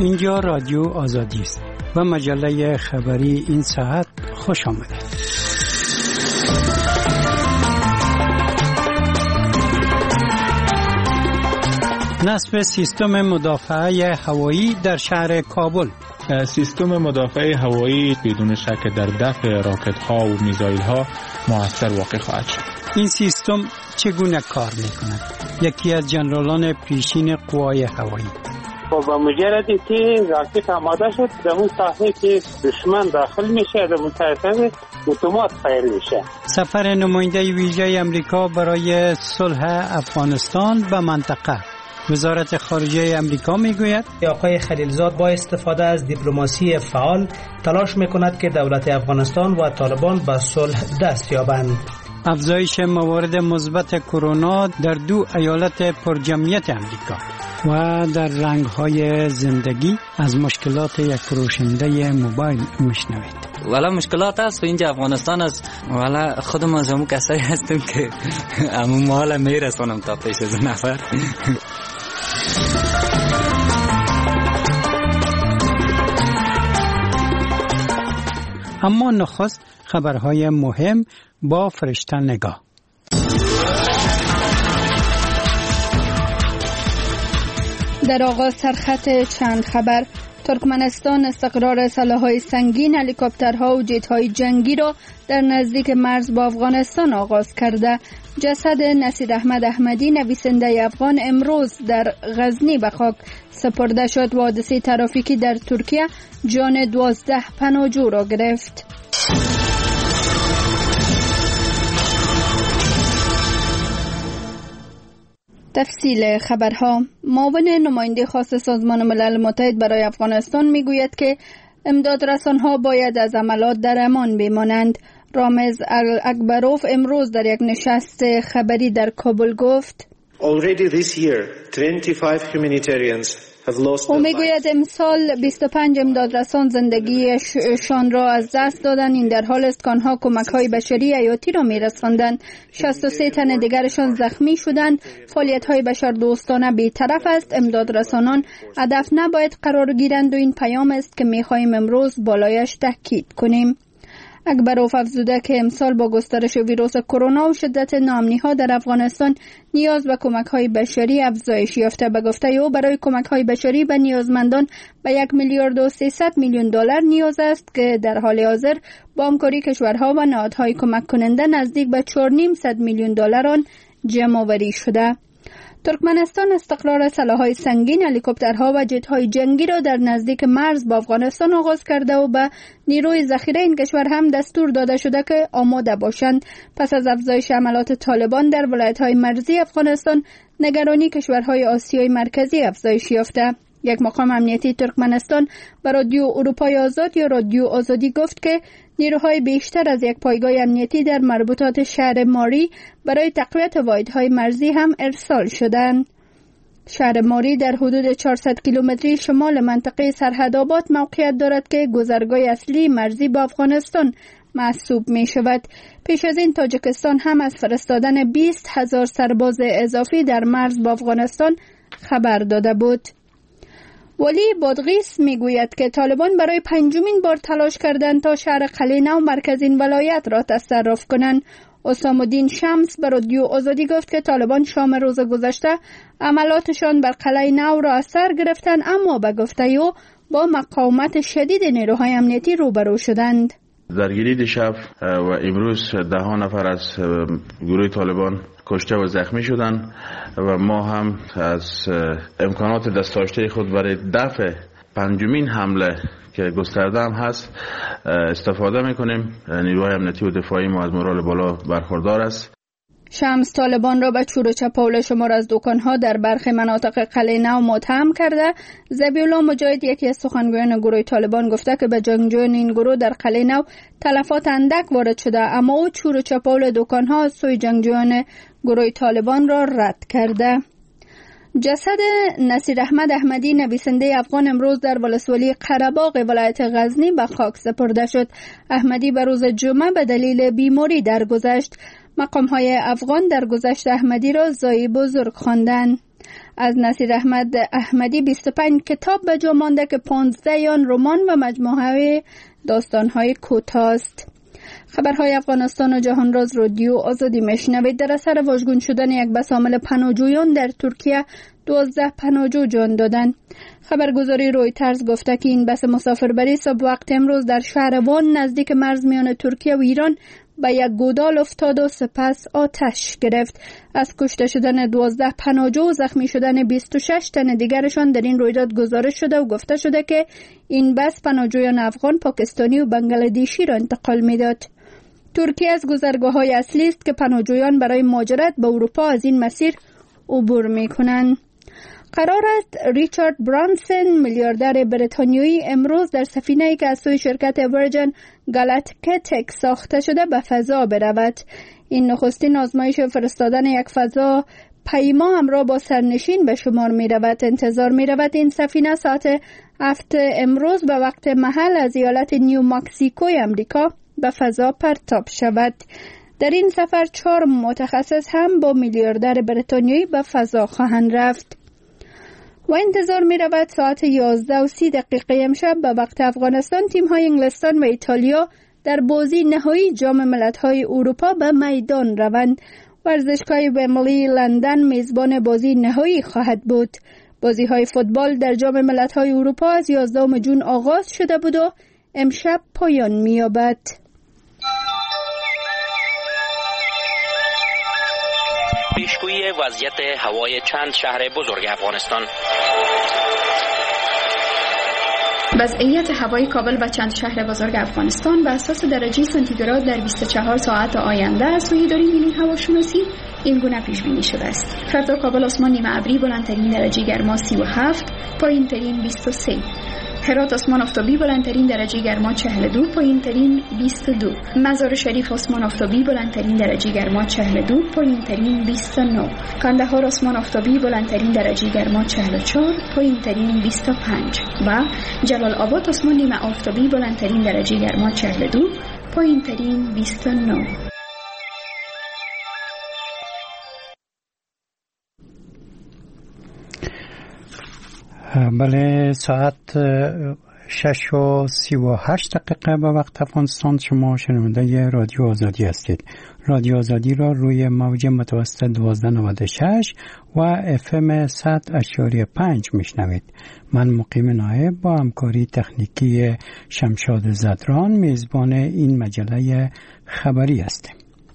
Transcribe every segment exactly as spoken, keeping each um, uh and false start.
اینجا رادیو آزادی است و مجله خبری این ساعت خوش آمده. نصب سیستم مدافعه هوایی در شهر کابل. سیستم مدافعه هوایی بدون شک در دفع راکت ها و میزایل ها مؤثر واقع خواهد شد. این سیستم چگونه کار میکند؟ یکی از جنرالان پیشین قوای هوایی: با مجردی که راکت آماده شد در اون ساحه که دشمن داخل میشه در اون ساحه اتومات فایر میشه. سفر نماینده ویژه امریکا برای صلح افغانستان به منطقه. وزارت خارجه امریکا میگوید آقای خلیلزاد با استفاده از دیپلماسی فعال تلاش میکند که دولت افغانستان و طالبان به صلح دست یابند. افزایش موارد مثبت کرونا در دو ایالت پرجمعیت امریکا. و در رنگ‌های زندگی از مشکلات یک فروشنده موبایل میشنوید. والا مشکلات هست اینجا افغانستان است. والا خودم از همون کسایی هستم که همون مال میرسونم تا پیش از نفر. اما نخست خبرهای مهم با فرشته نگاه. در آغاز سرخط چند خبر: ترکمنستان استقرار سلاح‌های سنگین، هلیکوپترها و جت‌های جنگی را در نزدیک مرز با افغانستان آغاز کرده. جسد نصیر احمد احمدی نویسنده افغان امروز در غزنی به خاک سپرده شد. حادثه ترافیکی در ترکیه جان دوازده پناهجو را گرفت. تفصیل خبرها: معاون نماینده خاص سازمان ملل متحد برای افغانستان میگوید که امدادرسان‌ها باید از عملات در امان بمانند. رامز اکبروف امروز در یک نشست خبری در کابل گفت Already this year, twenty-five humanitarians او میگوید امسال بیست و پنج امدادرسان زندگیشان را از دست دادند. این در حال است که آنها کمک‌های بشری حیاتی را می‌رساندند. شصت و سه تن دیگرشان زخمی شدند. فعالیت‌های بشردوستانه بی‌طرف است. امدادرسانان هدف نباید قرار گیرند و این پیام است که می‌خواهیم امروز بالایش تاکید کنیم. اکبروف افزوده که امسال با گسترش ویروس کرونا و شدت ناامنی‌ها در افغانستان نیاز به کمک‌های بشری افزایش یافته. به گفته او برای کمک‌های بشری به نیازمندان به یک میلیارد و سیصد میلیون دلار نیاز است که در حال حاضر با همکاری کشورها و نهادهای کمک کننده نزدیک به چهار و نیم صد میلیون دلار آن جمع‌آوری شده. ترکمنستان استقرار سلاح‌های سنگین، هلیکوپترها و جت‌های جنگی را در نزدیک مرز با افغانستان آغاز کرده و به نیروی ذخیره این کشور هم دستور داده شده که آماده باشند. پس از افزایش عملات طالبان در ولایت‌های مرزی افغانستان، نگرانی کشورهای آسیای مرکزی افزایش یافته. یک مقام امنیتی ترکمنستان به رادیو اروپای آزاد یا رادیو آزادی گفت که نیروهای بیشتر از یک پایگاه امنیتی در مربوطات شهر ماری برای تقویت واحدهای مرزی هم ارسال شدند. شهر ماری در حدود چهارصد کیلومتری شمال منطقه سرحدآباد موقعیت دارد که گذرگاه اصلی مرزی با افغانستان محسوب می شود. پیش از این تاجیکستان هم از فرستادن بیست هزار سرباز اضافی در مرز با افغانستان خبر داده بود. ولی بادغیس میگوید که طالبان برای پنجمین بار تلاش کردند تا شهر قلعه نو مرکزین ولایت را تصرف کنند. اسام الدین شمس به رادیو آزادی گفت که طالبان شام روز گذشته عملاتشان بر قلعه نو را از سر گرفتند، اما به گفته او با مقاومت شدید نیروهای امنیتی روبرو شدند. درگیری دیشب و امروز ده ها نفر از گروه طالبان کشته و زخمی شدند و ما هم از امکانات دست‌داشته خود برای دفع پنجمین حمله که گسترده هم هست استفاده میکنیم. نیروهای امنیتی و دفاعی ما از مورال بالا برخوردار است. شمس طالبان را به چور و چپاول شمار از دکانها در برخی مناطق قلعه نو متهم کرده. ذبیح‌الله مجاهد یکی از سخنگویان گروه طالبان گفته که به جنگجویان این گروه در قلعه نو تلفات اندک وارد شده، اما او چور و چپاول دکانها از سوی جنگجویان گروه طالبان را رد کرده. جسد نصیر احمد احمدی نویسنده افغان امروز در ولسوالی قره‌باغ ولایت غزنی به خاک سپرده شد. احمدی به روز جمعه به دلیل بیماری درگذشت. مقام‌های افغان درگذشت احمدی را زایی بزرگ خواندند. از نصیر احمد احمدی بیست و پنج کتاب به جا مانده که پانزده آن رمان و مجموعه داستان‌های کوتاه است. خبرهای افغانستان و جهان راز رادیو آزادی میشنوید. در اثر واژگون شدن یک بس حامل پناهجویان در ترکیه دوازده پناهجو جان دادند. خبرگزاری رویترز گفته که این بس مسافربری صبح وقت امروز در شهر وان نزدیک مرز میان ترکیه و ایران به یک گودال افتاد و سپس آتش گرفت. از کشته شدن دوازده پناهجو و زخمی شدن بیست و شش تن دیگرشان در این رویداد گزارش شده و گفته شده که این بس پناهجویان افغان، پاکستانی و بنگلادیشی را انتقال میداد. ترکیه از گذرگاه‌های اصلی است که پناهجویان برای مهاجرت به اروپا از این مسیر عبور می‌کنند. قرار است ریچارد برانسون میلیاردر بریتانیایی امروز در سفینه‌ای که از سوی شرکت ورجن گالاکتیک ساخته شده به فضا برود. این نخستین آزمایش فرستادن یک فضا پیما همراه با سرنشین به شمار می رود. انتظار می رود این سفینه ساعت هفت امروز به وقت محل از ایالت نیو مکزیکوی امریکا به فضا پرتاب شود. در این سفر چهار متخصص هم با میلیاردر بریتانیایی به فضا خواهند رفت. و انتظار می رود ساعت یازده و سی دقیقه امشب به وقت افغانستان تیم های انگلستان و ایتالیا در بازی نهایی جام ملت‌های اروپا به میدان روند. ورزشگاه ومبلی لندن میزبان بازی نهایی خواهد بود. بازی های فوتبال در جام ملت‌های اروپا از یازدهم ژوئن آغاز شده بود و امشب پایان می‌یابد. پیشگویی وضعیت هوای چند شهر بزرگ افغانستان. وضعیت هوای کابل و چند شهر بزرگ افغانستان به اساس درجه سانتیگراد در بیست و چهار ساعت آینده از سوی اداره ملی هواشناسی این گونه پیش بینی شده است. فردا کابل آسمان نیمه ابری، بلندترین درجه گرما سی و هفت، پایینترین بیست و سه. هرات آسمان آفتابی، بلندترین درجه گرما چهل و دو، پایینترین بیست و دو. مزار شریف آسمان آفتابی، بلندترین درجه گرما چهل و دو، پایینترین بیست و نه. کندهار آسمان آفتابی، بلندترین درجه گرما چهل و چهار، پایینترین بیست و پنج. و جلال آباد آسمان نیمه آفتابی، بلندترین درجه گرما چهل و دو، پایینترین بیست و نه. بله، ساعت شش و سی و هشت دقیقه به وقت افغانستان. شما شنونده رادیو آزادی هستید. رادیو آزادی را روی موج متوسط دوازده نود و شش و اف ام صد اشاری پنج میشنوید. من مقیم نایب با همکاری تکنیکی شمشاد زدران میزبان این مجله خبری هستیم.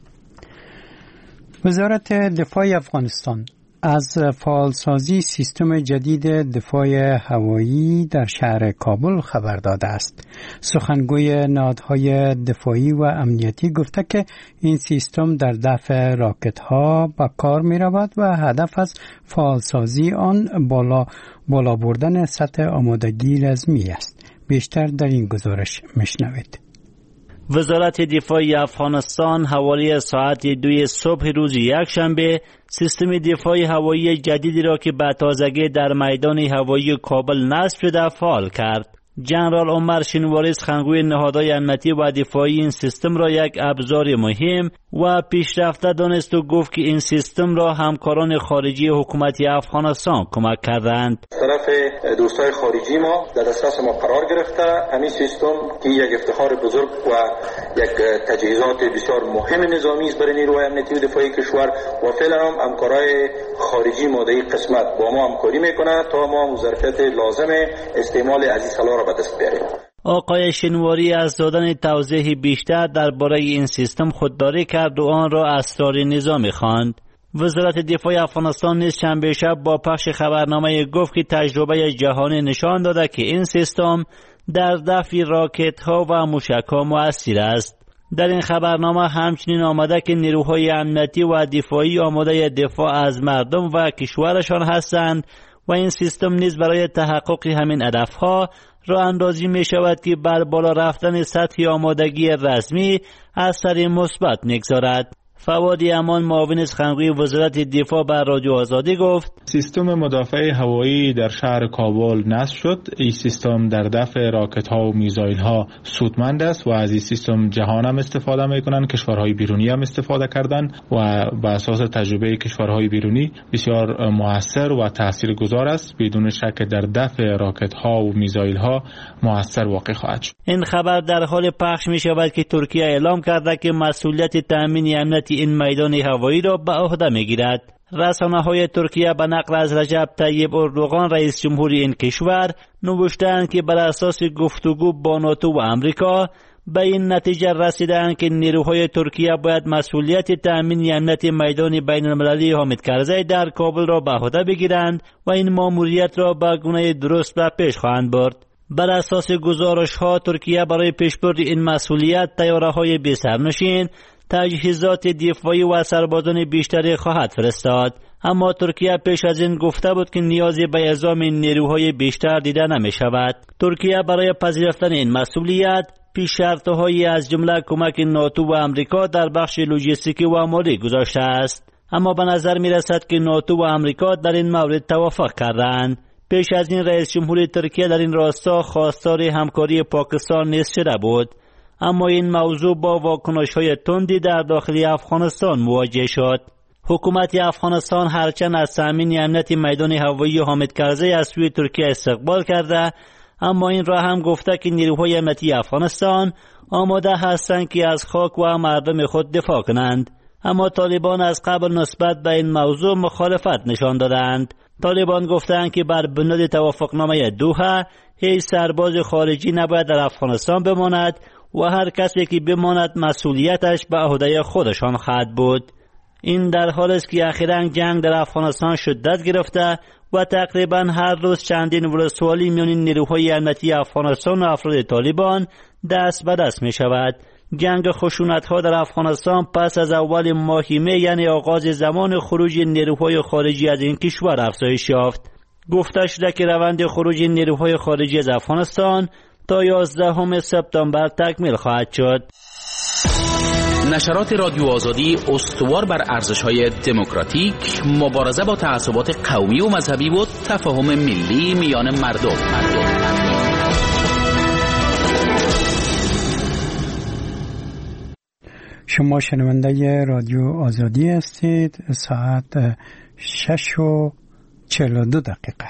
وزارت دفاع افغانستان از فعالسازی سیستم جدید دفاع هوایی در شهر کابل خبر داده است. سخنگوی نهادهای دفاعی و امنیتی گفته که این سیستم در دفع راکت‌ها به کار می‌رود و هدف از فعالسازی آن بالا بالا بردن سطح آمادگی لازمی است. بیشتر در این گزارش میشنوید. وزارت دفاع افغانستان حوالی ساعت دوی صبح روز یکشنبه سیستم دفاع هوایی جدیدی را که به تازگی در میدان هوایی کابل نصب شده فعال کرد. جنرال عمر شینواری سخنگوی نهادهای امنیتی و دفاعی این سیستم را یک ابزار مهم و پیشرفته دانست و گفت که این سیستم را همکاران خارجی حکومت افغانستان کمک کردند. طرف دوستای خارجی ما در دسترس ما قرار گرفته. همین سیستم که یک افتخار بزرگ و یک تجهیزات بسیار مهم نظامی است برای نیروهای امنیتی و دفاعی کشور و فعلا هم همکارای خارجی ما در این قسمت با ما همکاری میکنه تا ما ظرفیت لازم استعمال از این سلاح را به دست بیاریم. آقای شینواری از دادن توضیح بیشتر درباره این سیستم خودداری کرد و آن را اسرار نظامی خواند. وزارت دفاع افغانستان نیز شنبه شب با پخش خبرنامه گفت که تجربه جهانی نشان داده که این سیستم در دفع راکت‌ها و موشک‌ها مؤثر است. در این خبرنامه همچنین آمده که نیروهای امنیتی و دفاعی آماده دفاع از مردم و کشورشان هستند و این سیستم نیز برای تحقق همین هدف‌ها راه اندازی می شود که بر بالا رفتن سطح آمادگی رسمی اثر مثبت می‌گذارد. فواد امان معاون سخنگوی وزارت دفاع بر رادیو آزادی گفت سیستم مدافع هوایی در شهر کابل نصب شد. این سیستم در دفع راکت ها و میزایل ها سودمند است و از این سیستم جهان هم استفاده میکنن، کشورهای بیرونی هم استفاده کردن و بر اساس تجربه کشورهای بیرونی بسیار موثر و تاثیرگذار است. بدون شک در دفع راکت ها و میزایل ها موثر واقع خواهد شد. این خبر در حال پخش می شود که ترکیه اعلام کرده که مسئولیت تامین امنیت این میدان هوایی را به عهده می گیرد. رسانه‌های ترکیه به نقل از رجب طیب اردوغان رئیس جمهوری این کشور نوشتند که بر اساس گفتگو با ناتو و امریکا به این نتیجه رسیدند که نیروهای ترکیه باید مسئولیت تأمین امنیت میدان بین المللی حامد کرزی در کابل را به عهده بگیرند و این ماموریت را به گونه درست به پیش خواهند برد. بر اساس گزارش‌ها ترکیه برای پیشبرد این مسئولیت طیاره‌های بی سرنشین، تجهیزات دفاعی و سربازان بیشتری خواهد فرستاد. اما ترکیه پیش از این گفته بود که نیازی به اعزام نیروهای بیشتر دیده نمی شود. ترکیه برای پذیرفتن این مسئولیت پیش شرط‌هایی از جمله کمک ناتو و امریکا در بخش لوجستیکی و مالی گذاشته است. اما به نظر می رسد که ناتو و امریکا در این مورد توافق کردند. پیش از این رئیس جمهوری ترکیه در این راستا خواستار همکاری پاکستان نیز شده بود. اما این موضوع با واکنش‌های تندی در داخل افغانستان مواجه شد. حکومت افغانستان هرچند از تامین امنیت میدان هوایی حامد کرزی از سوی ترکیه استقبال کرده، اما این را هم گفته که نیروهای امنیتی افغانستان آماده هستند که از خاک و مردم خود دفاع کنند. اما طالبان از قبل نسبت به این موضوع مخالفت نشان دادند. طالبان گفتند که بر بنیاد توافقنامه دوحه هیچ سرباز خارجی نباید در افغانستان بماند و هر کسی که بماند مسئولیتش به عهده خودشان خواهد بود. این در حالی است که اخیراً جنگ در افغانستان شدت گرفته و تقریباً هر روز چندین ولسوالی میان نیروهای امنیتی افغانستان و افراد طالبان دست به دست می شود. جنگ خشونت‌ها در افغانستان پس از اول ماه می یعنی آغاز زمان خروج نیروهای خارجی از این کشور افزایش یافت. گفته شده که روند خروج نیروهای خارجی از افغانستان تا یازدهم سپتامبر تکمیل خواهد شد. نشرات رادیو آزادی استوار بر ارزش‌های دموکراتیک، مبارزه با تعصبات قومی و مذهبی و تفاهم ملی میان مردم. شما شنونده رادیو آزادی هستید. ساعت شش و چهل و دو دقیقه.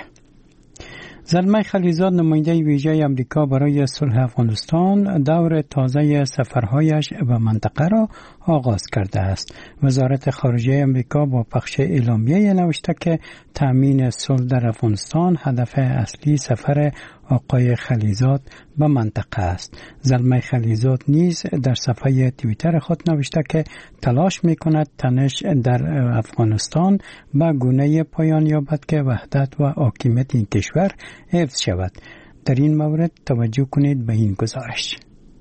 زلمه خلیزاد نماینده ویژه آمریکا برای صلح افغانستان دور تازه سفرهایش به منطقه را آغاز کرده است. وزارت خارجه آمریکا با پخش اعلامیه نوشته که تامین صلح در افغانستان هدف اصلی سفر آقای خلیزاد به منطقه است. زلمه خلیزاد نیز در صفحه توییتر خود نوشته که تلاش می‌کند تنش در افغانستان به گونه پایان یابد که وحدت و حاکمیت این کشور حفظ شود. در این مورد توجه کنید به این گزارش.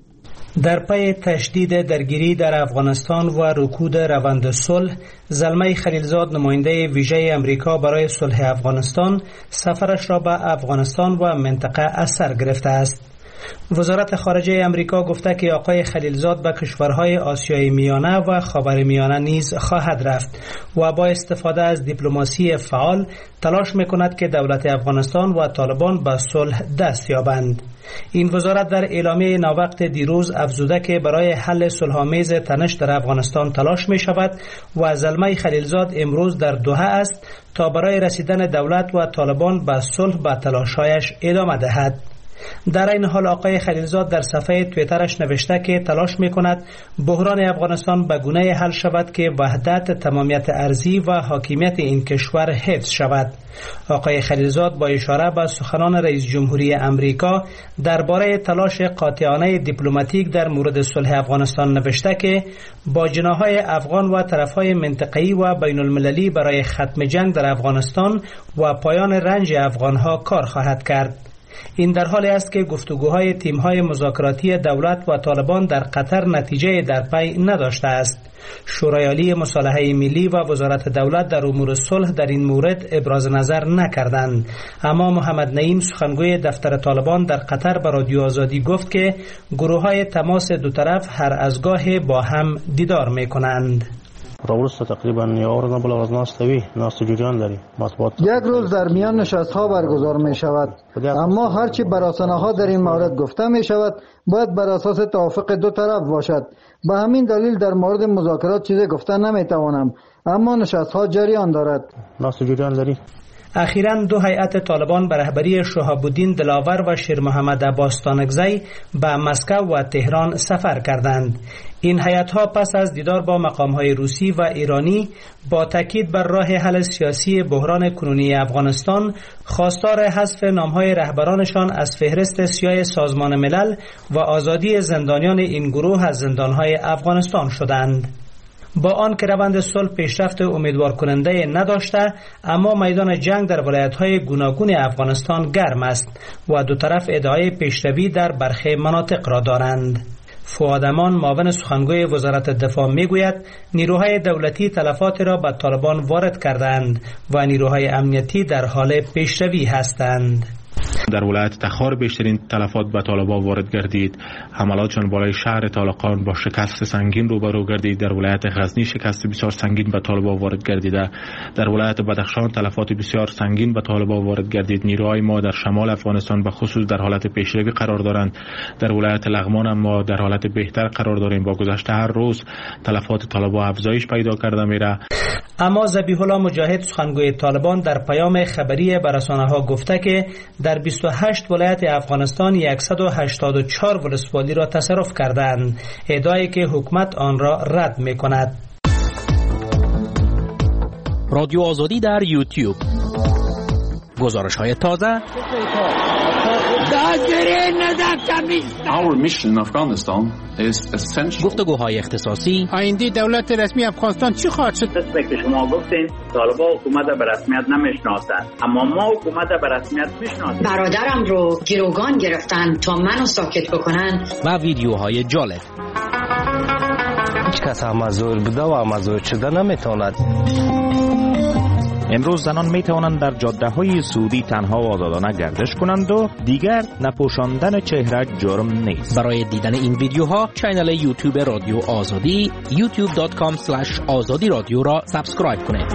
در پی تشدید درگیری در افغانستان و رکود روند صلح، زلمه خلیلزاد نماینده ویژه امریکا برای صلح افغانستان سفرش را به افغانستان و منطقه از سر گرفته است. وزارت خارجه امریکا گفته که آقای خلیلزاد به کشورهای آسیای میانه و خاورمیانه نیز خواهد رفت و با استفاده از دیپلماسی فعال تلاش میکند که دولت افغانستان و طالبان به صلح دست یابند. این وزارت در اعلامیه ناوقت دیروز افزوده که برای حل صلح‌آمیز تنش در افغانستان تلاش می شود و زلمه خلیلزاد امروز در دوحه است تا برای رسیدن دولت و طالبان به صلح به تلاش‌هایش ادامه دهد. در این حال آقای خلیلزاد در صفحه توییترش نوشته که تلاش می‌کند بحران افغانستان به گونه حل شود که وحدت، تمامیت ارضی و حاکمیت این کشور حفظ شود. آقای خلیلزاد با اشاره به سخنان رئیس جمهوری امریکا درباره تلاش قاطعانه دیپلماتیک در مورد صلح افغانستان نوشته که با جناح‌های افغان و طرف‌های منطقه‌ای و بین المللی برای ختم جنگ در افغانستان و پایان رنج افغان‌ها کار خواهد کرد. این در حالی است که گفتگوهای تیم‌های مذاکراتی دولت و طالبان در قطر نتیجه در پی نداشته است. شورای عالی مصالحه ملی و وزارت دولت در امور صلح در این مورد ابراز نظر نکردند، اما محمد نعیم سخنگوی دفتر طالبان در قطر به رادیو آزادی گفت که گروه‌های تماس دو طرف هر از گاهی با هم دیدار می‌کنند. راولست تقریبا یار نبل از ناستوی ناست جریان داری مطبوعات یک روز در میان نشست ها برگزار می شود، اما هرچی بر رسانه ها در این مورد گفته می شود باید بر اساس توافق دو طرف باشد. به همین دلیل در مورد مذاکرات چیزی گفته نمی توانم، اما نشست ها جریان دارد. ناست جریان داری. اخیراً دو هیئت طالبان به رهبری شهاب الدین دلاور و شیر محمد عباس‌تانکزی به مسکو و تهران سفر کردند. این هیئت‌ها پس از دیدار با مقام‌های روسی و ایرانی با تاکید بر راه حل سیاسی بحران کنونی افغانستان خواستار حذف نام‌های رهبرانشان از فهرست سیاه سازمان ملل و آزادی زندانیان این گروه از زندان‌های افغانستان شدند. با آن که روند صلح پیشرفت امیدوار کننده نداشته، اما میدان جنگ در ولایت‌های گوناگون افغانستان گرم است و دو طرف ادعای پیشروی در برخی مناطق را دارند. فؤاد امان معاون سخنگوی وزارت دفاع میگوید نیروهای دولتی تلفات را به طالبان وارد کردند و نیروهای امنیتی در حال پیشروی هستند. در ولایت تخار بیشترین تلفات به طالبان وارد گردید. حملاتشان بالای شهر طالقان با شکست سنگین روبرو گردید. در ولایت غزنی شکست بسیار سنگین به طالبان وارد گردیده. در ولایت بدخشان تلفات بسیار سنگین به طالبان وارد گردید. نیروهای ما در شمال افغانستان به خصوص در حالت پیشروی قرار دارند. در ولایت لغمان هم ما در حالت بهتر قرار داریم. با گذشت هر روز تلفات طالبان افزایش پیدا کرده میره. اما ذبیح الله مجاهد سخنگوی طالبان در پیام خبری به رسانه‌ها گفته که در بیست و هشت ولایت افغانستان صد و هشتاد و چهار ولسوالی را تصرف کردند، ادعایی که حکومت آن را رد می‌کند. رادیو آزادی در یوتیوب. گزارش‌های تازه. Our mission in Afghanistan is essential. گفتگوهای اختصاصی. آینده دولت رسمی افغانستان چی خواهد شد؟ مثل که شما گفتین طالبان حکومت به رسمیت نمیشناسند، اما ما حکومت به رسمیت میشناسیم. برادرم رو گروگان گرفتن تا منو ساکت بکنن. و ویدیوهای جالب. هیچ کس هم زور بوده و هم زور شده نمیتواند. امروز زنان می توانند در جاده های سعودی تنها و آزادانه گردش کنند و دیگر نپوشاندن چهره جرم نیست. برای دیدن این ویدیوها کانال یوتیوب رادیو آزادی یوتیوب دات کام اسلش آزادی رادیو را سابسکرایب کنید.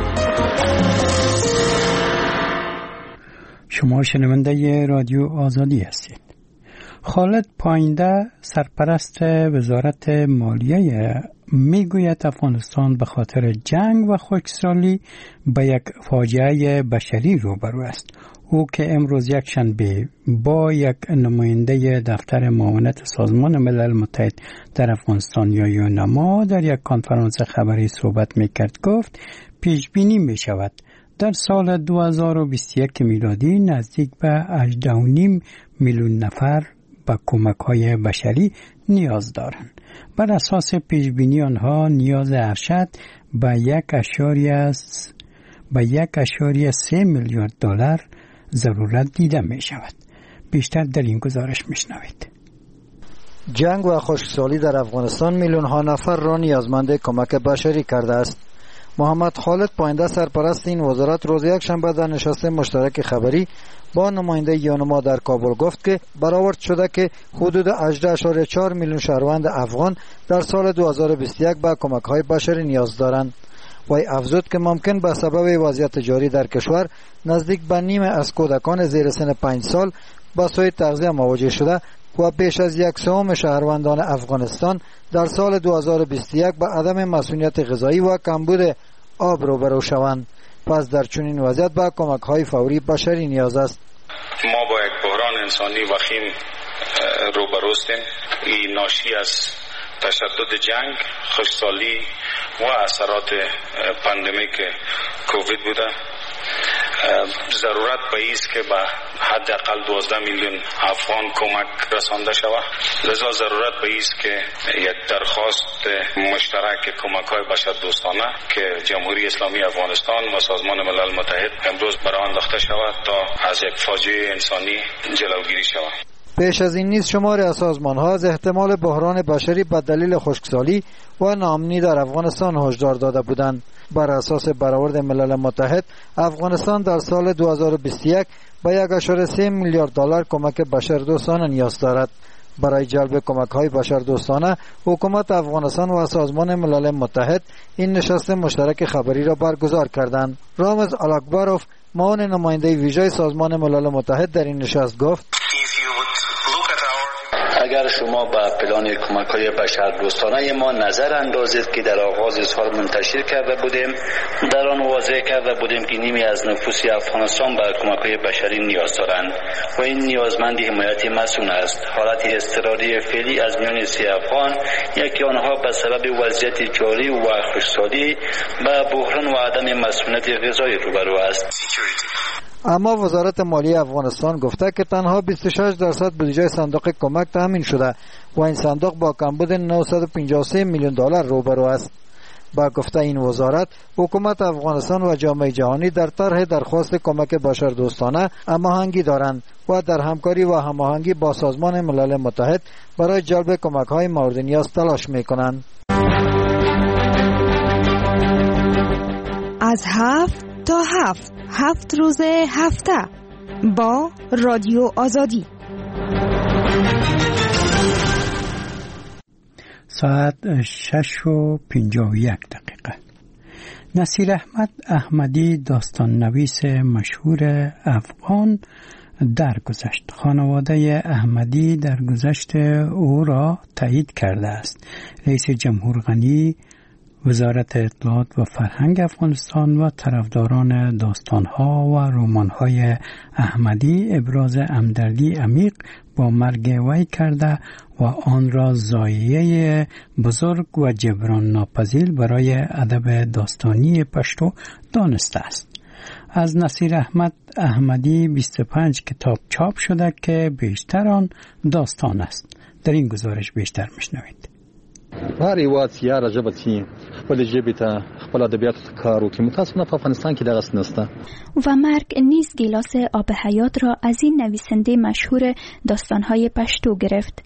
شما شنونده رادیو آزادی هستید. خالد پاینده سرپرست وزارت مالیه میگوید افغانستان به خاطر جنگ و خشکسالی به یک فاجعه بشری روبرو است. او که امروز یک شنبه با یک نماینده دفتر معاونت سازمان ملل متحد در افغانستان یا یونما در یک کنفرانس خبری صحبت میکرد گفت پیش بینی می شود در سال دو هزار و بیست و یک میلادی نزدیک به هجده و نیم میلیون نفر به کمک‌های بشری نیاز دارند. بر اساس پیشبینی آنها نیاز ارشد به یک اشاریه به یک اشاریه سه میلیارد دلار ضرورت دیده می شود. بیشتر در این گزارش می شنوید. جنگ و خشکسالی در افغانستان میلیون ها نفر را نیازمند کمک بشری کرده است. محمد خالد پاینده سرپرست این وزارت روز یک شنبه در نشست مشترک خبری با نماینده یونما در کابل گفت که برآورد شده که حدود هجده و چهار میلیون شهروند افغان در سال دو هزار و بیست و یک به کمک‌های بشری نیاز دارند. وی افزود که ممکن به سبب وضعیت جاری در کشور نزدیک به نیمه از کودکان زیر سن پنج سال با سوء تغذیه مواجه شده و بیش از یک سوم شهروندان افغانستان در سال دو هزار و بیست و یک به عدم مسئولیت غذایی و کمبود آب روبرو شوند. پس در چنین وضعیت به کمک‌های فوری بشری نیاز است. ما با یک بحران انسانی وخیم روبروستیم. این ناشی از تشدد جنگ، خشکسالی و اثرات پاندمیک کووید بوده. ضرورت به این است که به حداقل دوازده میلیون افغان کمک رسانده شود. لذا ضرورت به این است که یک درخواست مشترک کمک‌های بشردوستانه که جمهوری اسلامی افغانستان و سازمان ملل متحد امروز برای انداخته شود تا از یک فاجعه انسانی جلوگیری شود. پیش از این نیز شماری از سازمان‌ها از احتمال بحران بشری به دلیل خشکسالی و ناامنی در افغانستان هشدار داده بودند. بر اساس برآورد ملل متحد افغانستان در سال دو هزار و بیست و یک به یک و سه میلیارد دلار کمک بشردوستانه نیاز دارد. برای جلب کمک‌های بشردوستانه حکومت افغانستان و سازمان ملل متحد این نشست مشترک خبری را برگزار کردند. رامز الاکبروف معاون نماینده ویژه سازمان ملل متحد در این نشست گفت: اگر شما به پلان کمک‌های بشردوستانه ما نظر اندازید که در آغاز سال منتشر کرده بودیم، در آن واضح کرده بودیم که نیمی از نفوس افغانستان به کمک‌های بشری نیاز دارند و این نیازمند حمایت مسئول است. حالت اضطراری فعلی از میان سی افغان، یکی آنها به سبب وضعیت جاری و اقتصادی به بحران و عدم مسئولیت غذایی روبرو است. اما وزارت مالی افغانستان گفته که تنها بیست و شش درصد بودجه صندوق کمک تامین شده و این صندوق با کمبود نهصد و پنجاه و سه میلیون دلار روبرو است. با گفته این وزارت، حکومت افغانستان و جامعه جهانی در طرح درخواست کمک بشردوستانه هماهنگی دارند و در همکاری و هماهنگی با سازمان ملل متحد برای جلب کمک‌های مورد نیاز تلاش می‌کنند. از هفت تا هفت هفت روز هفته با رادیو آزادی. ساعت شش و پنجاه و یک دقیقه. نصیر احمد احمدی داستان نویس مشهور افغان درگذشت. خانواده احمدی درگذشت او را تایید کرده است. رئیس جمهور غنی، وزارت اطلاعات و فرهنگ افغانستان و طرفداران داستانها و رمانهای احمدی ابراز همدردی عمیق با مرگ وی کرده و آن را ضایعه بزرگ و جبران ناپذیر برای ادب داستانی پشتو دانسته است. از نصیر احمد احمدی بیست و پنج کتاب چاپ شده که بیشتر آن داستان است. در این گزارش بیشتر میشنوید. هر هیواد سیاره ژبه چې خپل ژبې ته خپل ادبیاتو ته کار وکړي، متاسفانه په افغانستان کې دغسې نشته. و مرگ نیز گیلاس آب حیات را از این نویسنده مشهور داستانهای پشتو گرفت.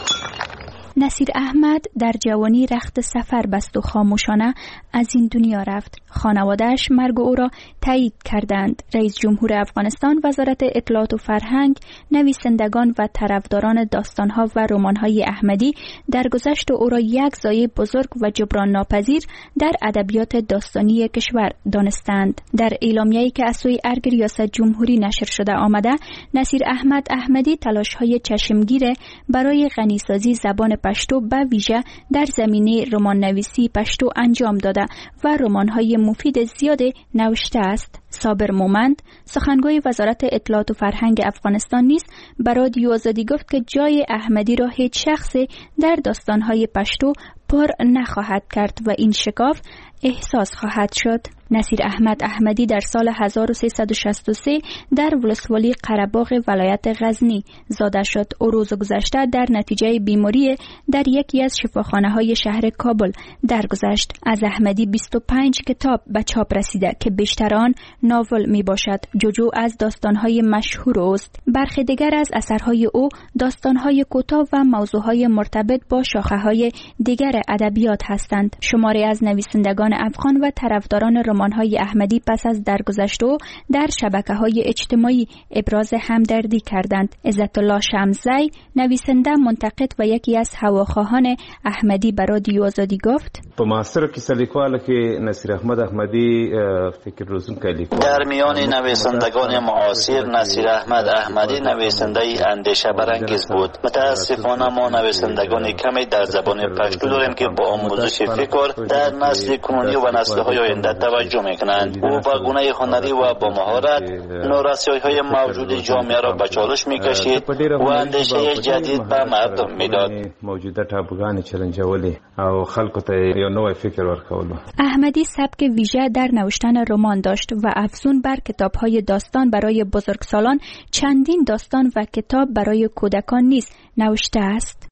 نصیر احمد در جوانی رخت سفر بست و خاموشانه از این دنیا رفت. خانواده‌اش مرگ او را تایید کردند. رئیس جمهور افغانستان، وزارت اطلاعات و فرهنگ، نویسندگان و طرفداران داستان‌ها و رمان‌های احمدی درگذشت او را یک ضایعه بزرگ و جبران ناپذیر در ادبیات داستانی کشور دانستند. در اعلامیه‌ای که از سوی ارگ ریاست جمهوری نشر شده آمده، نصیر احمد احمدی تلاش‌های چشمگیر برای غنیسازی زبان پشتو به ویژه در زمینه رمان نویسی پشتو انجام داده و رمان‌های مفید زیاد نوشته است. صابر مومند، سخنگوی وزارت اطلاعات و فرهنگ افغانستان نیز به رادیو آزادی گفت که جای احمدی را هیچ شخصی در داستان‌های پشتو پر نخواهد کرد و این شکاف احساس خواهد شد. نصیر احمد احمدی در سال هزار و سیصد و شصت و سه در ولسوالی قره‌باغ ولایت غزنی زاده شد. او روز گذشته در نتیجه بیماری در یکی از شفاخانه‌های شهر کابل درگذشت. از احمدی بیست و پنج کتاب به چاپ رسیده که بیشتر آن ناول می باشد. جوجو از داستان‌های مشهور اوست. برخی دیگر از اثرهای او داستان‌های کوتاه و موضوعهای مرتبط با شاخه‌های دیگر ادبیات هستند. شماری از نویسندگان افغان و طرفداران رمان‌های احمدی پس از درگذشت او در شبکه‌های اجتماعی ابراز همدردی کردند. عزت الله شمزی، نویسنده، منتقد و یکی از هواخواهان احمدی به رادیو آزادی گفت: په معاصر کیسه لیکواله کې نصیر احمد احمدی فکر روزونکی لیکوال. در میان نویسندگان معاصر نصیر احمد احمدی نویسنده اندیشه برانگیز بود. متاسفانه ما نویسندگان کمی در زبان پشتو داریم که با آموزش فکر در نسل کنونی و نسل‌های آینده توجه میکنند. او با گونه هنری و با مهارت نورسی‌های موجود جامعه را به چالش میکشید و اندیشه جدید به مردم میداد. موجوده تابوگان چالنجولی او خلکو ته یو نوې فکر ورکولو. احمدی سبک ویژه در نوشتن رمان داشت و افزون بر کتاب‌های داستان برای بزرگسالان چندین داستان و کتاب برای کودکان نیز نوشته است.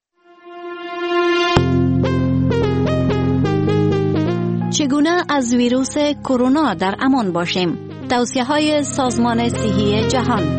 چگونه از ویروس کرونا در امان باشیم؟ توصیه‌های سازمان صحی جهان.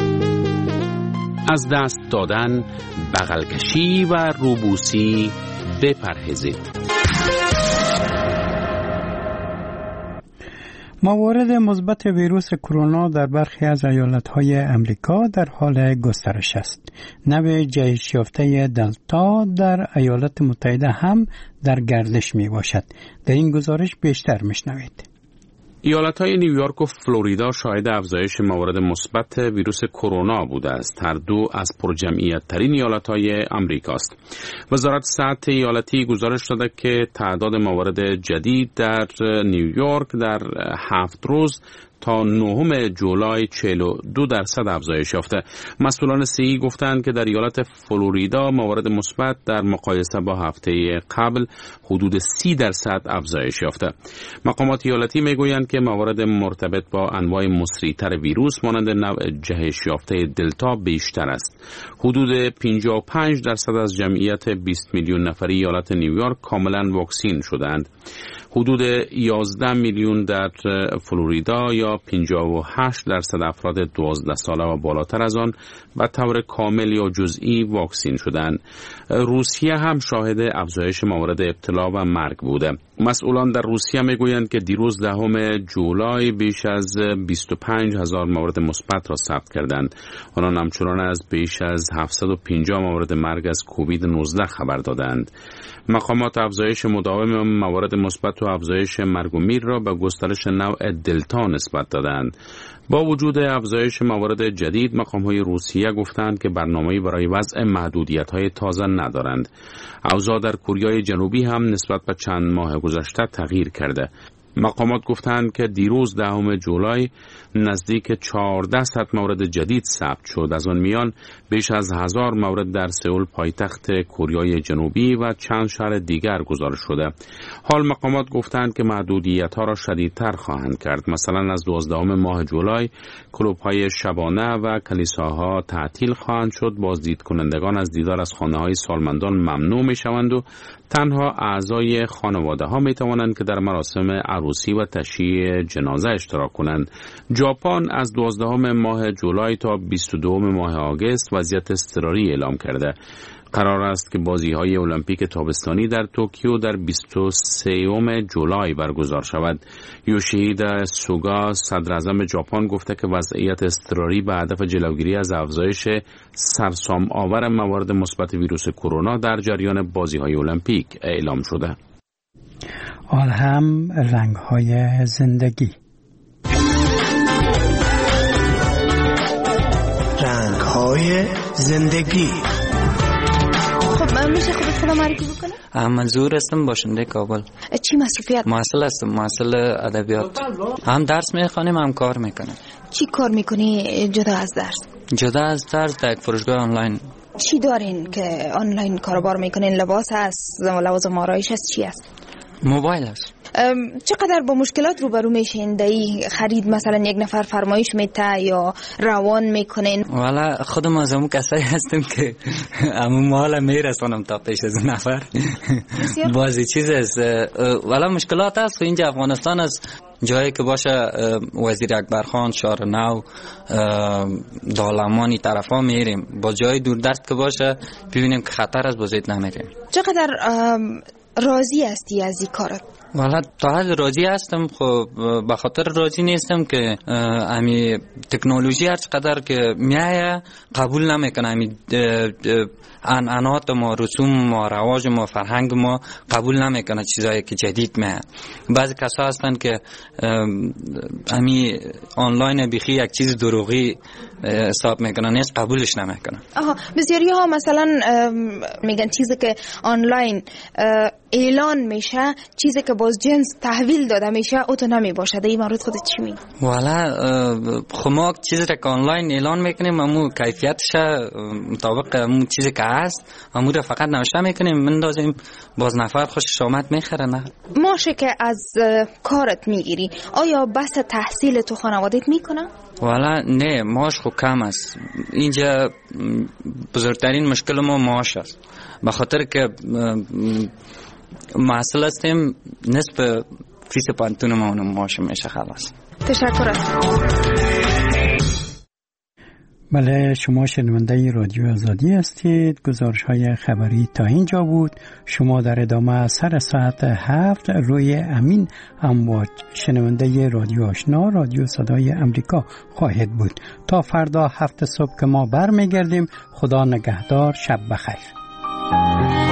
از دست دادن، بغل کشی و روبوسی بپرهیزید. موارد مثبت ویروس کرونا در برخی از ایالت‌های امریکا در حال گسترش است. نوع جهش یافته دلتا در ایالات متحده هم در گردش می باشد. در این گزارش بیشتر میشنوید. ایالت‌های نیویورک و فلوریدا شاهد افزایش موارد مثبت ویروس کرونا بوده است. هر دو از پرجمعیت‌ترین ایالت‌های آمریکاست. وزارت صحت ایالتی گزارش داده که تعداد موارد جدید در نیویورک در هفت روز تا نهم جولای چهل و دو درصد افزایش یافته. مسئولان صحی گفتند که در ایالت فلوریدا موارد مثبت در مقایسه با هفته قبل حدود سی درصد افزایش یافته. مقامات ایالتی میگویند که موارد مرتبط با انواع مسریع‌تر ویروس مانند نوع جهش یافته دلتا بیشتر است. حدود پنجاه و پنج درصد از جمعیت بیست میلیون نفری ایالت نیویورک کاملا واکسین شدند. حدود یازده میلیون در فلوریدا یا پنجاه و هشت درصد افراد دوازده ساله و بالاتر از آن به طور کامل یا جزئی واکسین شدند. روسیه هم شاهد افزایش موارد ابتلا و مرگ بوده. مسئولان در روسیه میگویند که دیروز دهم جولای بیش از بیست و پنج هزار مورد مثبت را ثبت کردند. آنان همچنان از بیش از هفتصد و پنجاه مورد مرگ از کووید نوزده خبر دادند. مقامات افزایش مداوم موارد مثبت و افزایش مرگ و میر را به گسترش نوع دلتا نسبت دادند. با وجود افزایش موارد جدید، مقام‌های روسیه گفتند که برنامه‌ای برای وضع محدودیت‌های تازه ندارند. اوضاع در کره جنوبی هم نسبت به چند ماه گذشته تغییر کرده. مقامات گفتند که دیروز دهم جولای نزدیک چهارده صد مورد جدید ثبت شد. از آن میان بیش از هزار مورد در سئول پایتخت کره جنوبی و چند شهر دیگر گزارش شده. حال مقامات گفتند که محدودیت‌ها را شدیدتر خواهند کرد. مثلا از دوازدهم ماه جولای کلوب‌های شبانه و کلیساها تعطیل خواهند شد. بازدید کنندگان از دیدار از خانه‌های سالمندان ممنوع می‌شوند و تنها اعضای خانواده ها می توانند که در مراسم عروسی و تشییع جنازه اشتراک کنند. ژاپن از دوازدهم ماه جولای تا بیست و دوم ماه آگوست وضعیت اضطراری اعلام کرده. قرار است که بازی‌های المپیک تابستانی در توکیو در بیست و سوم جولای برگزار شود. یوشیهیده سوگا صدراعظم ژاپن گفته که وضعیت اضطراری به هدف جلوگیری از افزایش سرسام آور موارد مثبت ویروس کرونا در جریان بازی‌های المپیک اعلام شده. آن هم رنگ‌های زندگی. رنگ‌های زندگی. میشه خودت خدا معرفی بکنه؟ منظور هستم باشنده کابل. چی مصروفیت؟ محصل هستم، محصل ادبیات. هم درس میخوانیم هم کار میکنیم. چی کار میکنی جدا از درس؟ جدا از درس در یک فروشگاه آنلاین. چی دارین که آنلاین کاربار میکنین؟ لباس هست، لوازم آرایش هست، چی هست؟ موبایل هست. چقدر با مشکلات روبرو میشین در خرید؟ مثلا یک نفر فرمایش میته یا روان میکنین؟ والا خودم از همون کسایی هستم که همون مال میرسونم تا پیش از نفر. بازی چیز است. والا مشکلات هست. اینجا افغانستان است جایی که باشه وزیر اکبر خان، شهر نو، دالمانی طرفا میریم. با جای دوردست که باشه ببینیم که خطر است بازید نمیریم. چقدر راضی هستی از این کارت؟ والا تا حد راضی هستم. خب به خاطر راضی نیستم که امی تکنولوژی هر چقدر که میایه قبول نمیکنه. امی عنعنات ما، رسوم ما، رواج ما، فرهنگ ما قبول نمیکنه چیزایی که جدید میایه. بعضی کسا هستن که امی آنلاین بیخی یک چیز دروغی حساب میکنن، نیست قبولش نمیکنن. آها، بسیاری ها مثلا میگن چیزی که آنلاین اعلان میشه، چیزی که باز جنس تحویل داده میشه او تو نمی باشه. در این مورد خودت چی میگی؟ والا خب ما چیزی که آنلاین اعلان میکنیم امو کیفیتش مطابق امو چیزی که هست امو رو فقط نوشته میکنیم مندازیم، باز نفر خوشش آمد میخره. نه ماشه که از کارت میگیری آیا بس تحصیل تو خانوادت میکنه؟ والا نه، ماش خب کم است. اینجا بزرگترین مشکل ما ماش است، به خاطر که محصل هستیم نصف فیس پانتون ما اونم ماش میشه خلاص. تشکر است. بله، شما شنونده رادیو آزادی هستید. گزارش های خبری تا اینجا بود. شما در ادامه سر ساعت هفت روی امین امواج شنونده رادیو آشنا، رادیو صدای امریکا خواهد بود. تا فردا هفت صبح که ما برمیگردیم. خدا نگهدار، شب بخیر.